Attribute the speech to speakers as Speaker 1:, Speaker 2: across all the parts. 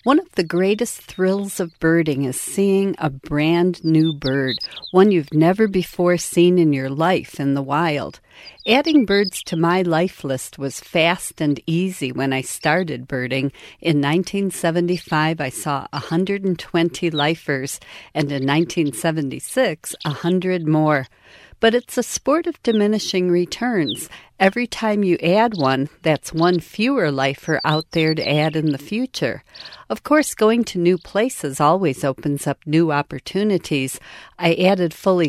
Speaker 1: One of the greatest thrills of birding is seeing a brand new bird, one you've never before seen in your life in the wild. Adding birds to my life list was fast and easy when I started birding. In 1975, I saw 120 lifers, and in 1976, 100 more. But it's a sport of diminishing returns. Every time you add one, that's one fewer lifer out there to add in the future. Of course, going to new places always opens up new opportunities. I added fully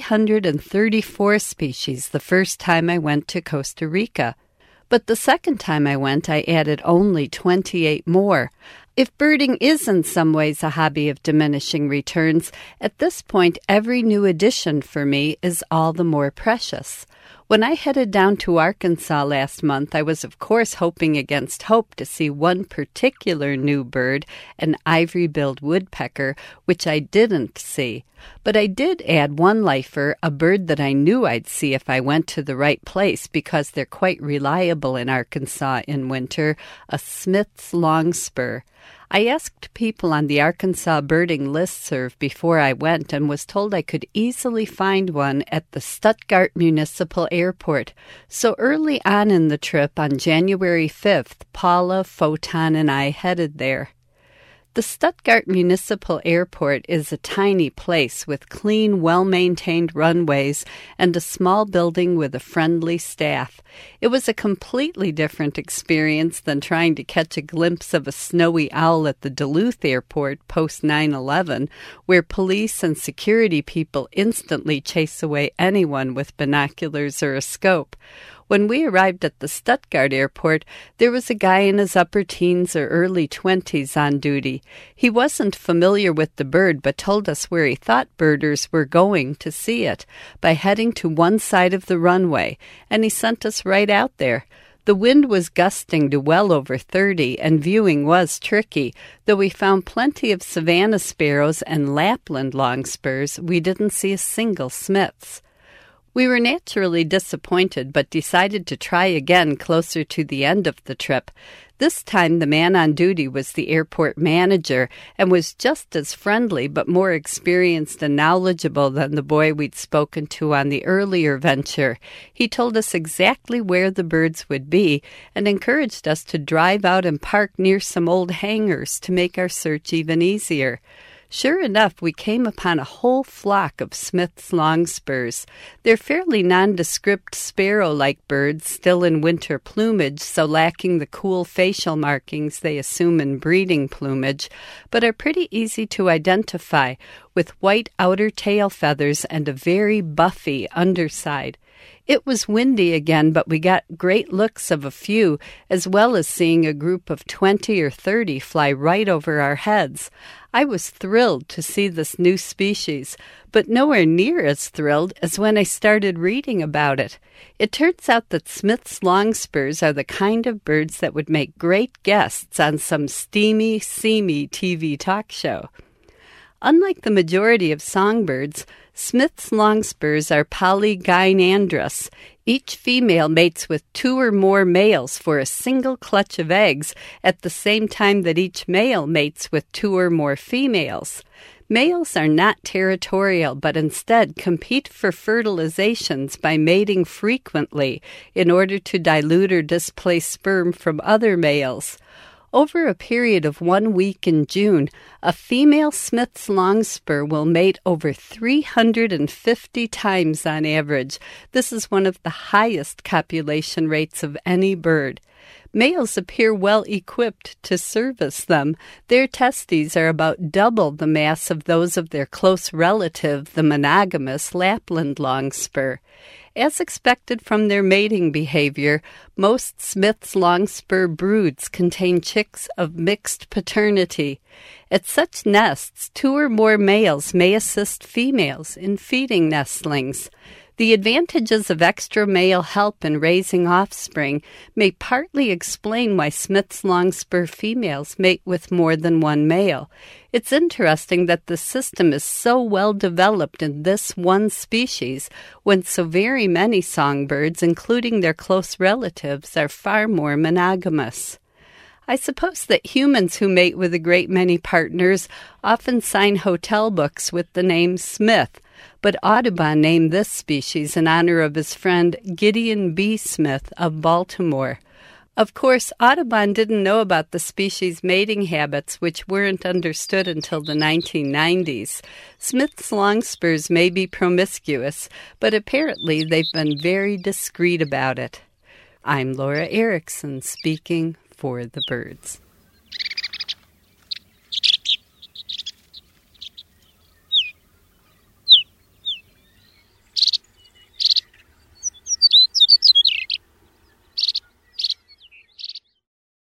Speaker 1: 334 species the first time I went to Costa Rica. But the second time I went, I added only 28 more. If birding is in some ways a hobby of diminishing returns, at this point every new addition for me is all the more precious. When I headed down to Arkansas last month, I was of course hoping against hope to see one particular new bird, an ivory-billed woodpecker, which I didn't see. But I did add one lifer, a bird that I knew I'd see if I went to the right place because they're quite reliable in Arkansas in winter, a Smith's longspur. I asked people on the Arkansas birding listserv before I went and was told I could easily find one at the Stuttgart Municipal Airport. So early on in the trip, on January 5th, Paula, Photon, and I headed there. The Stuttgart Municipal Airport is a tiny place with clean, well-maintained runways and a small building with a friendly staff. It was a completely different experience than trying to catch a glimpse of a snowy owl at the Duluth Airport post 9/11, where police and security people instantly chase away anyone with binoculars or a scope. When we arrived at the Stuttgart airport, there was a guy in his upper teens or early 20s on duty. He wasn't familiar with the bird, but told us where he thought birders were going to see it by heading to one side of the runway, and he sent us right out there. The wind was gusting to well over 30, and viewing was tricky. Though we found plenty of savanna sparrows and Lapland longspurs, we didn't see a single Smith's. We were naturally disappointed, but decided to try again closer to the end of the trip. This time the man on duty was the airport manager and was just as friendly but more experienced and knowledgeable than the boy we'd spoken to on the earlier venture. He told us exactly where the birds would be and encouraged us to drive out and park near some old hangars to make our search even easier. Sure enough, we came upon a whole flock of Smith's longspurs. They're fairly nondescript sparrow-like birds, still in winter plumage, so lacking the cool facial markings they assume in breeding plumage, but are pretty easy to identify, with white outer tail feathers and a very buffy underside. It was windy again, but we got great looks of a few, as well as seeing a group of 20 or 30 fly right over our heads. I was thrilled to see this new species, but nowhere near as thrilled as when I started reading about it. It turns out that Smith's longspurs are the kind of birds that would make great guests on some steamy, seamy TV talk show. Unlike the majority of songbirds, Smith's longspurs are polygynandrous. Each female mates with 2 or more males for a single clutch of eggs at the same time that each male mates with 2 or more females. Males are not territorial, but instead compete for fertilizations by mating frequently in order to dilute or displace sperm from other males. Over a period of 1 week in June, a female Smith's longspur will mate over 350 times on average. This is one of the highest copulation rates of any bird. Males appear well equipped to service them. Their testes are about double the mass of those of their close relative, the monogamous Lapland longspur. As expected from their mating behavior, most Smith's longspur broods contain chicks of mixed paternity. At such nests, 2 or more males may assist females in feeding nestlings. The advantages of extra male help in raising offspring may partly explain why Smith's longspur females mate with more than one male. It's interesting that the system is so well developed in this one species when so very many songbirds, including their close relatives, are far more monogamous. I suppose that humans who mate with a great many partners often sign hotel books with the name Smith, but Audubon named this species in honor of his friend Gideon B. Smith of Baltimore. Of course, Audubon didn't know about the species' mating habits, which weren't understood until the 1990s. Smith's longspurs may be promiscuous, but apparently they've been very discreet about it. I'm Laura Erickson, speaking for the birds.